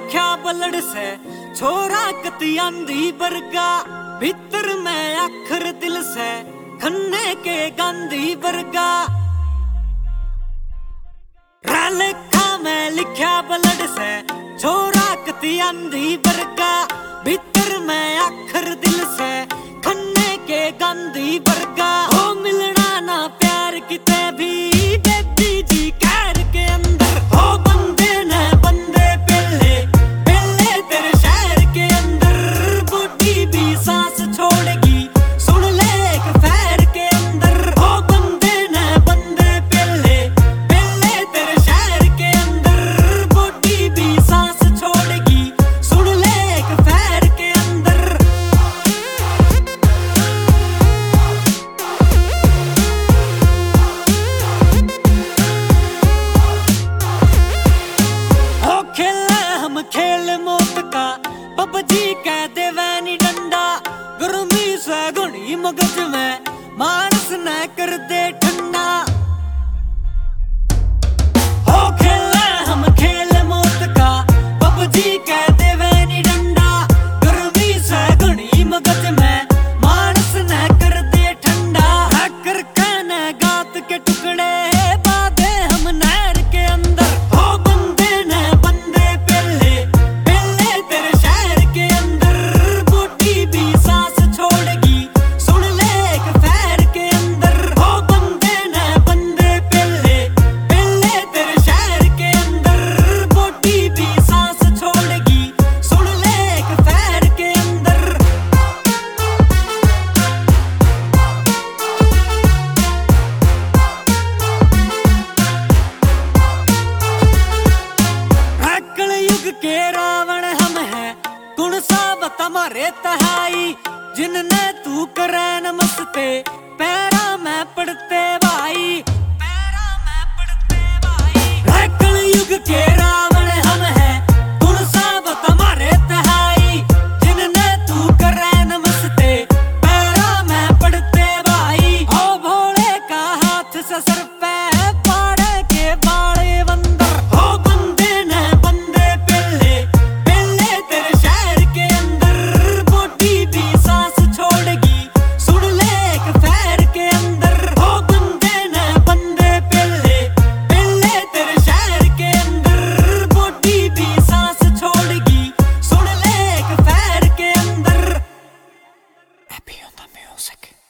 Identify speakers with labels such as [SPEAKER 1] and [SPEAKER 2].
[SPEAKER 1] लिखा बलड़ से छोरा कति आंधी बरगा, भीतर में अखर दिल से खन्ने के गांधी बरगा। लिखा में लिखा बलड़ से छोरा कति आंधी बरगा, भीतर में अखर दिल से खन्ने के गांधी बरगा। हो मिलना ना प्यार किते भी बेबी जी कैर के अंदर, हो बंदे न बंदे पहले पहले तेरे शहर के अंदर। बूटी भी सांस छोड़ेगी सुन ले एक फैर के अंदर, हो बंदे न बंदे पहले पहले तेरे शहर के अंदर। बूटी भी सांस छोड़ेगी सुन ले एक फैर के अंदर। हो खेले हम खेल मौत का पबजी कह दे वैनी डंडा, गर्मी से गुणी मगज में मानस न कर दे ठंडा। हो खेले हम खेल मौत का पबजी कह दे वैनी डंडा, गर्मी से गुणी मगज में मानस न कर दे ठंडा। हैकर कहने गात के टुकड़े बाधे हम नहर के अंदर, हो बंदे न बंदे पहले पहले तेरे शहर के अंदर। बूटी भी सांस छोड़ेगी सुन ले एक फैर के अंदर, हो बंदे न बंदे पहले पहले तेरे शहर के अंदर। बूटी भी सांस छोड़ेगी सुन ले एक फैर के अंदर। कलयुग के रावण हम हैं, गुण साबत हमारे तहाई, जिनने तू करे नमस्ते पैरा में पड़ते भाई, पैरा में पड़ते भाई। कलयुग के रावण हम हैं, गुण साबत हमारे तहाई, जिनने तू करे नमस्ते पैरा में पड़ते भाई। ओ भोले का हाथ से सर पे पाड़े के बाड़े बंदर, हो बंदे न बंदे पहले पहले तेरे शहर के अंदर। बूटी भी सांस छोड़ेगी सुन ले एक फैर के अंदर, हो बंदे न बंदे पहले पहले तेरे शहर के अंदर। बूटी भी सांस छोड़ेगी सुन ले एक फैर के अंदर। Happy on the music.